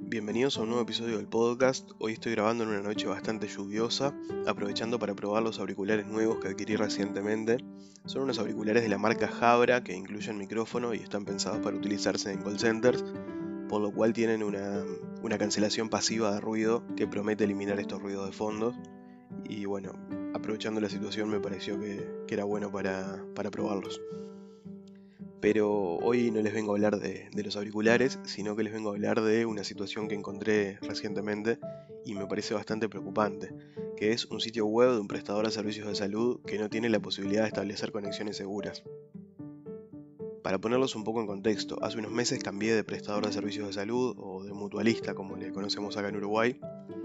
Bienvenidos a un nuevo episodio del podcast. Hoy estoy grabando en una noche bastante lluviosa, aprovechando para probar los auriculares nuevos que adquirí recientemente. Son unos auriculares de la marca Jabra que incluyen micrófono y están pensados para utilizarse en call centers, por lo cual tienen una cancelación pasiva de ruido que promete eliminar estos ruidos de fondo. Y bueno, aprovechando la situación me pareció que era bueno para probarlos. Pero hoy no les vengo a hablar de los auriculares, sino que les vengo a hablar de una situación que encontré recientemente y me parece bastante preocupante, que es un sitio web de un prestador de servicios de salud que no tiene la posibilidad de establecer conexiones seguras. Para ponerlos un poco en contexto, hace unos meses cambié de prestador de servicios de salud o de mutualista, como le conocemos acá en Uruguay,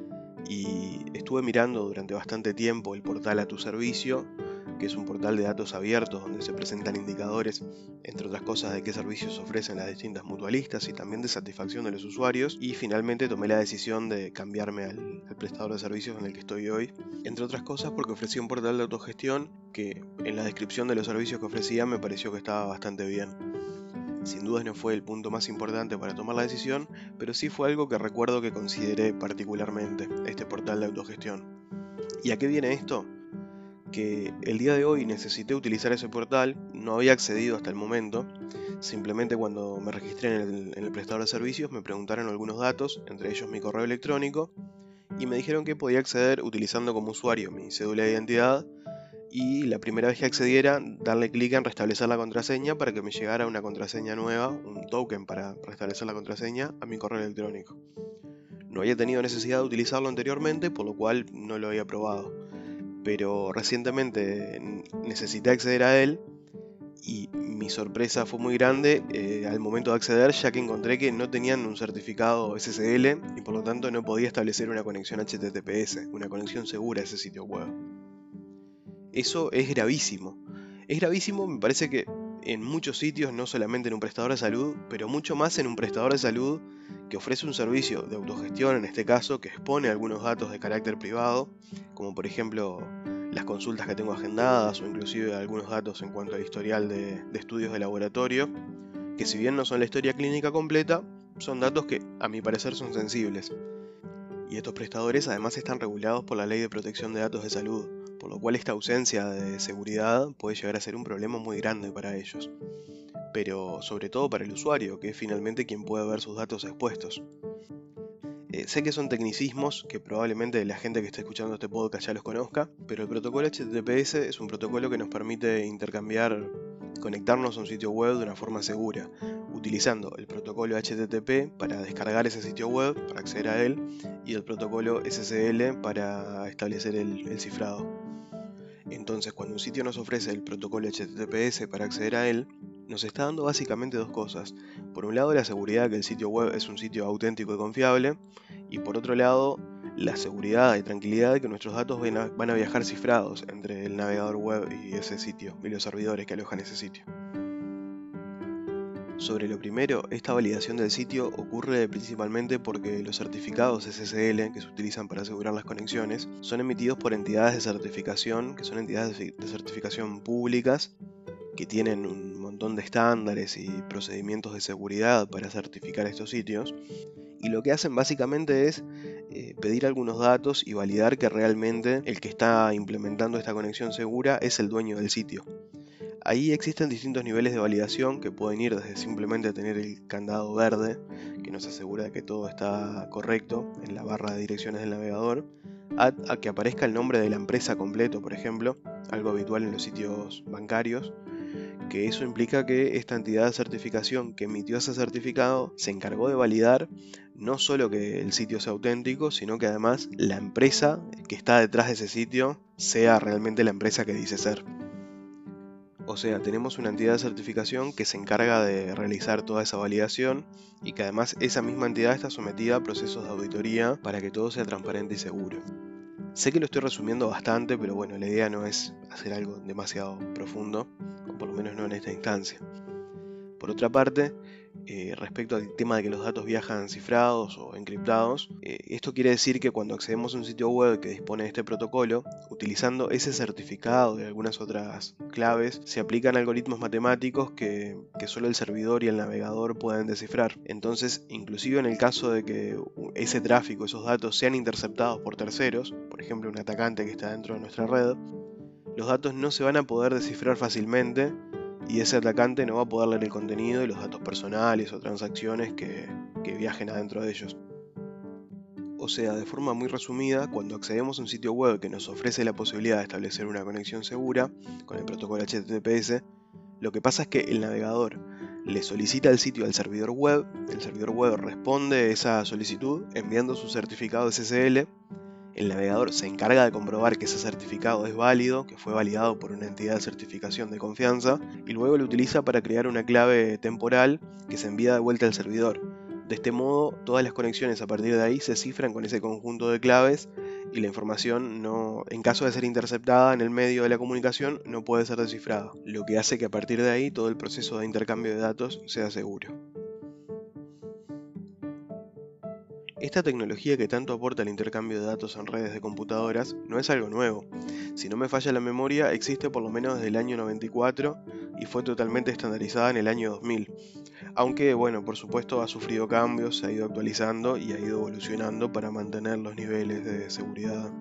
y estuve mirando durante bastante tiempo el portal A Tu Servicio, que es un portal de datos abiertos donde se presentan indicadores, entre otras cosas, de qué servicios ofrecen las distintas mutualistas y también de satisfacción de los usuarios, y finalmente tomé la decisión de cambiarme al prestador de servicios en el que estoy hoy, entre otras cosas porque ofrecía un portal de autogestión que en la descripción de los servicios que ofrecía me pareció que estaba bastante bien. Sin dudas no fue el punto más importante para tomar la decisión, pero sí fue algo que recuerdo que consideré particularmente, este portal de autogestión. ¿Y a qué viene esto? Que el día de hoy necesité utilizar ese portal, no había accedido hasta el momento, simplemente cuando me registré en el prestador de servicios me preguntaron algunos datos, entre ellos mi correo electrónico, y me dijeron que podía acceder utilizando como usuario mi cédula de identidad y la primera vez que accediera darle clic en restablecer la contraseña para que me llegara una contraseña nueva, un token para restablecer la contraseña a mi correo electrónico. No había tenido necesidad de utilizarlo anteriormente, por lo cual no lo había probado, pero recientemente necesité acceder a él y mi sorpresa fue muy grande al momento de acceder, ya que encontré que no tenían un certificado SSL y por lo tanto no podía establecer una conexión HTTPS, una conexión segura a ese sitio web. Eso es gravísimo. Es gravísimo, me parece que en muchos sitios, no solamente en un prestador de salud, pero mucho más en un prestador de salud que ofrece un servicio de autogestión, en este caso, que expone algunos datos de carácter privado, como por ejemplo las consultas que tengo agendadas o inclusive algunos datos en cuanto al historial de estudios de laboratorio, que si bien no son la historia clínica completa, son datos que a mi parecer son sensibles. Y estos prestadores además están regulados por la Ley de Protección de Datos de Salud, por lo cual esta ausencia de seguridad puede llegar a ser un problema muy grande para ellos, pero sobre todo para el usuario, que es finalmente quien puede ver sus datos expuestos. Sé que son tecnicismos que probablemente la gente que está escuchando este podcast ya los conozca, pero el protocolo HTTPS es un protocolo que nos permite conectarnos a un sitio web de una forma segura, utilizando el protocolo HTTP para descargar ese sitio web, para acceder a él, y el protocolo SSL para establecer el cifrado. Entonces, cuando un sitio nos ofrece el protocolo HTTPS para acceder a él, nos está dando básicamente dos cosas. Por un lado, la seguridad de que el sitio web es un sitio auténtico y confiable, y por otro lado, la seguridad y tranquilidad de que nuestros datos van a viajar cifrados entre el navegador web y ese sitio, y los servidores que alojan ese sitio. Sobre lo primero, esta validación del sitio ocurre principalmente porque los certificados SSL que se utilizan para asegurar las conexiones son emitidos por entidades de certificación, que son entidades de certificación públicas, que tienen un montón de estándares y procedimientos de seguridad para certificar estos sitios, y lo que hacen básicamente es pedir algunos datos y validar que realmente el que está implementando esta conexión segura es el dueño del sitio. Ahí existen distintos niveles de validación que pueden ir desde simplemente tener el candado verde, que nos asegura de que todo está correcto en la barra de direcciones del navegador, a que aparezca el nombre de la empresa completo, por ejemplo, algo habitual en los sitios bancarios, que eso implica que esta entidad de certificación que emitió ese certificado se encargó de validar no solo que el sitio sea auténtico, sino que además la empresa que está detrás de ese sitio sea realmente la empresa que dice ser. O sea, tenemos una entidad de certificación que se encarga de realizar toda esa validación y que además esa misma entidad está sometida a procesos de auditoría para que todo sea transparente y seguro. Sé que lo estoy resumiendo bastante, pero bueno, la idea no es hacer algo demasiado profundo, o por lo menos no en esta instancia. Por otra parte, respecto al tema de que los datos viajan cifrados o encriptados. Esto quiere decir que cuando accedemos a un sitio web que dispone de este protocolo, utilizando ese certificado y algunas otras claves, se aplican algoritmos matemáticos que solo el servidor y el navegador pueden descifrar. Entonces, inclusive en el caso de que ese tráfico, esos datos sean interceptados por terceros, por ejemplo un atacante que está dentro de nuestra red, los datos no se van a poder descifrar fácilmente y ese atacante no va a poder leer el contenido y los datos personales o transacciones que viajen adentro de ellos. O sea, de forma muy resumida, cuando accedemos a un sitio web que nos ofrece la posibilidad de establecer una conexión segura con el protocolo HTTPS, lo que pasa es que el navegador le solicita el sitio al servidor web, el servidor web responde esa solicitud enviando su certificado SSL. El navegador se encarga de comprobar que ese certificado es válido, que fue validado por una entidad de certificación de confianza, y luego lo utiliza para crear una clave temporal que se envía de vuelta al servidor. De este modo, todas las conexiones a partir de ahí se cifran con ese conjunto de claves y la información, en caso de ser interceptada en el medio de la comunicación, no puede ser descifrada, lo que hace que a partir de ahí todo el proceso de intercambio de datos sea seguro. Esta tecnología que tanto aporta al intercambio de datos en redes de computadoras no es algo nuevo. Si no me falla la memoria, existe por lo menos desde el año 94 y fue totalmente estandarizada en el año 2000. Aunque, bueno, por supuesto ha sufrido cambios, se ha ido actualizando y ha ido evolucionando para mantener los niveles de seguridad.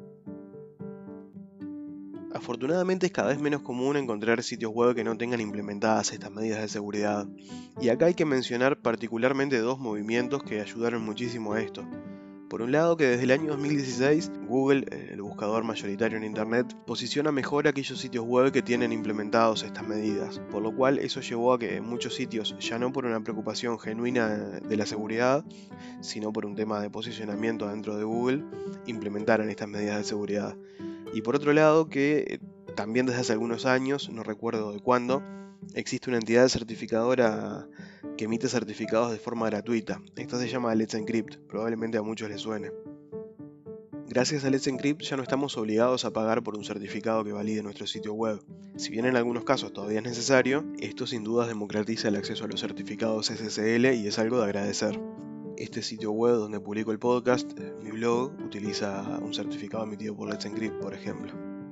Afortunadamente es cada vez menos común encontrar sitios web que no tengan implementadas estas medidas de seguridad. Y acá hay que mencionar particularmente dos movimientos que ayudaron muchísimo a esto. Por un lado, que desde el año 2016 Google, el buscador mayoritario en Internet, posiciona mejor aquellos sitios web que tienen implementados estas medidas, por lo cual eso llevó a que muchos sitios, ya no por una preocupación genuina de la seguridad, sino por un tema de posicionamiento dentro de Google, implementaran estas medidas de seguridad. Y por otro lado, que también desde hace algunos años, no recuerdo de cuándo, existe una entidad certificadora que emite certificados de forma gratuita. Esta se llama Let's Encrypt, probablemente a muchos les suene. Gracias a Let's Encrypt ya no estamos obligados a pagar por un certificado que valide nuestro sitio web. Si bien en algunos casos todavía es necesario, esto sin dudas democratiza el acceso a los certificados SSL y es algo de agradecer. Este sitio web donde publico el podcast, mi blog, utiliza un certificado emitido por Let's Encrypt, por ejemplo.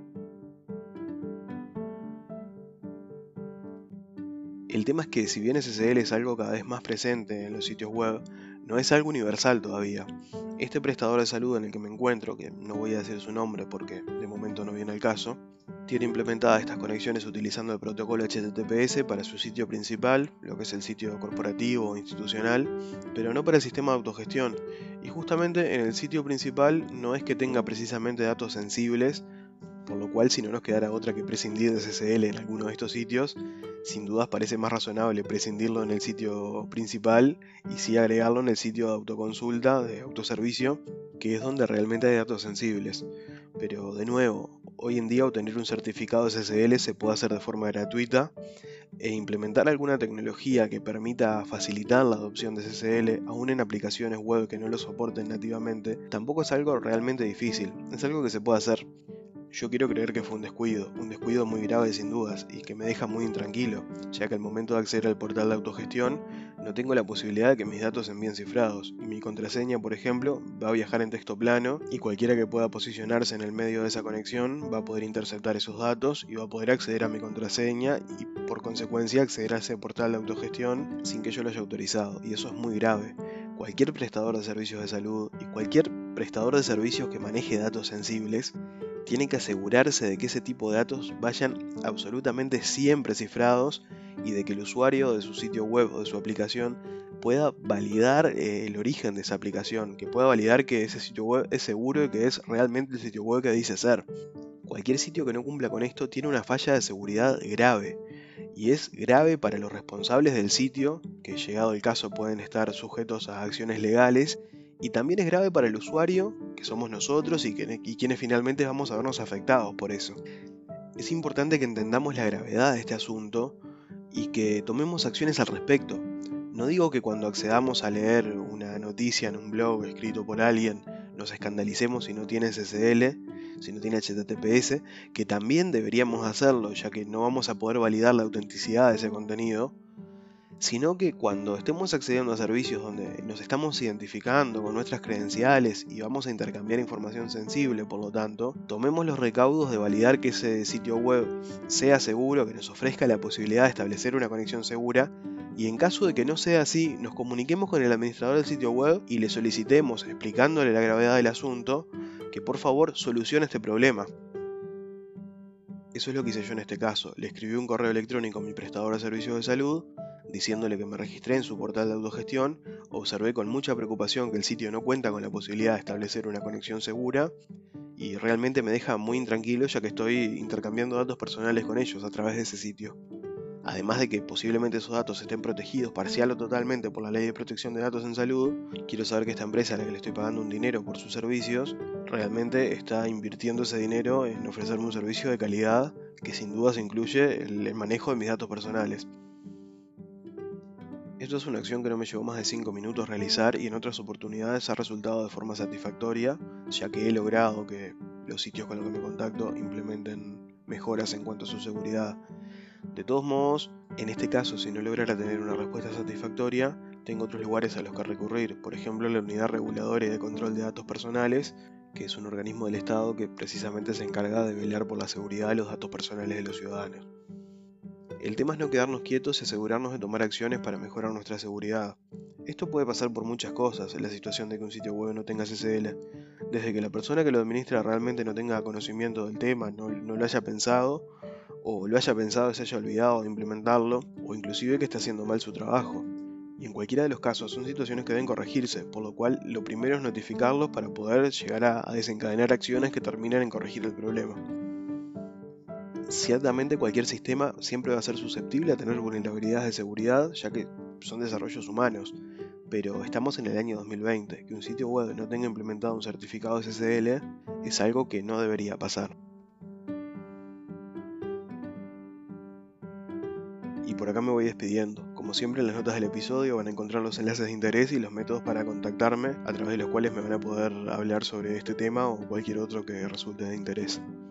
El tema es que si bien SSL es algo cada vez más presente en los sitios web, no es algo universal todavía. Este prestador de salud en el que me encuentro, que no voy a decir su nombre porque de momento no viene al caso, tiene implementadas estas conexiones utilizando el protocolo HTTPS para su sitio principal, lo que es el sitio corporativo o institucional, pero no para el sistema de autogestión. Y justamente en el sitio principal no es que tenga precisamente datos sensibles, por lo cual si no nos quedara otra que prescindir de SSL en alguno de estos sitios, sin dudas parece más razonable prescindirlo en el sitio principal y sí agregarlo en el sitio de autoconsulta, de autoservicio, que es donde realmente hay datos sensibles. Pero de nuevo, hoy en día obtener un certificado SSL se puede hacer de forma gratuita e implementar alguna tecnología que permita facilitar la adopción de SSL aún en aplicaciones web que no lo soporten nativamente tampoco es algo realmente difícil, es algo que se puede hacer. Yo quiero creer que fue un descuido muy grave sin dudas y que me deja muy intranquilo, ya que al momento de acceder al portal de autogestión no tengo la posibilidad de que mis datos se envíen cifrados y mi contraseña, por ejemplo, va a viajar en texto plano y cualquiera que pueda posicionarse en el medio de esa conexión va a poder interceptar esos datos y va a poder acceder a mi contraseña y por consecuencia acceder a ese portal de autogestión sin que yo lo haya autorizado y eso es muy grave. Cualquier prestador de servicios de salud y cualquier prestador de servicios que maneje datos sensibles tiene que asegurarse de que ese tipo de datos vayan absolutamente siempre cifrados y de que el usuario de su sitio web o de su aplicación pueda validar el origen de esa aplicación, que pueda validar que ese sitio web es seguro y que es realmente el sitio web que dice ser. Cualquier sitio que no cumpla con esto tiene una falla de seguridad grave. Y es grave para los responsables del sitio, que llegado el caso pueden estar sujetos a acciones legales, y también es grave para el usuario, que somos nosotros y quienes finalmente vamos a vernos afectados por eso. Es importante que entendamos la gravedad de este asunto y que tomemos acciones al respecto. No digo que cuando accedamos a leer una noticia en un blog escrito por alguien nos escandalicemos si no tiene SSL, si no tiene HTTPS, que también deberíamos hacerlo ya que no vamos a poder validar la autenticidad de ese contenido, sino que cuando estemos accediendo a servicios donde nos estamos identificando con nuestras credenciales y vamos a intercambiar información sensible, por lo tanto, tomemos los recaudos de validar que ese sitio web sea seguro, que nos ofrezca la posibilidad de establecer una conexión segura, y en caso de que no sea así, nos comuniquemos con el administrador del sitio web y le solicitemos, explicándole la gravedad del asunto, que por favor solucione este problema. Eso es lo que hice yo en este caso. Le escribí un correo electrónico a mi prestador de servicios de salud, diciéndole que me registré en su portal de autogestión, observé con mucha preocupación que el sitio no cuenta con la posibilidad de establecer una conexión segura y realmente me deja muy intranquilo ya que estoy intercambiando datos personales con ellos a través de ese sitio. Además de que posiblemente esos datos estén protegidos parcial o totalmente por la Ley de Protección de Datos en Salud, quiero saber que esta empresa a la que le estoy pagando un dinero por sus servicios realmente está invirtiendo ese dinero en ofrecerme un servicio de calidad que sin dudas incluye el manejo de mis datos personales. Esto es una acción que no me llevó más de 5 minutos realizar y en otras oportunidades ha resultado de forma satisfactoria, ya que he logrado que los sitios con los que me contacto implementen mejoras en cuanto a su seguridad. De todos modos, en este caso, si no lograra tener una respuesta satisfactoria, tengo otros lugares a los que recurrir, por ejemplo la Unidad Reguladora y de Control de Datos Personales, que es un organismo del Estado que precisamente se encarga de velar por la seguridad de los datos personales de los ciudadanos. El tema es no quedarnos quietos y asegurarnos de tomar acciones para mejorar nuestra seguridad. Esto puede pasar por muchas cosas en la situación de que un sitio web no tenga SSL, desde que la persona que lo administra realmente no tenga conocimiento del tema, no lo haya pensado, o lo haya pensado y se haya olvidado de implementarlo, o inclusive que esté haciendo mal su trabajo. Y en cualquiera de los casos son situaciones que deben corregirse, por lo cual lo primero es notificarlos para poder llegar a desencadenar acciones que terminen en corregir el problema. Ciertamente cualquier sistema siempre va a ser susceptible a tener vulnerabilidades de seguridad, ya que son desarrollos humanos, pero estamos en el año 2020, que un sitio web no tenga implementado un certificado SSL es algo que no debería pasar. Y por acá me voy despidiendo. Como siempre en las notas del episodio van a encontrar los enlaces de interés y los métodos para contactarme, a través de los cuales me van a poder hablar sobre este tema o cualquier otro que resulte de interés.